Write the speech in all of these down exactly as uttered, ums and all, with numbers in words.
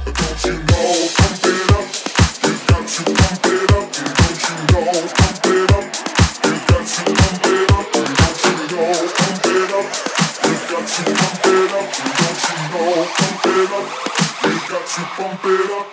Don't you know, pump it up. You've got to pump it up. Don't you know, pump it up. You've got to pump it up. Don't you know, pump it up. You've got to pump it up. Don't you know, pump it up. You've got to pump it up.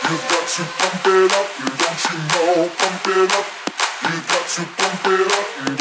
You've got to pump it up.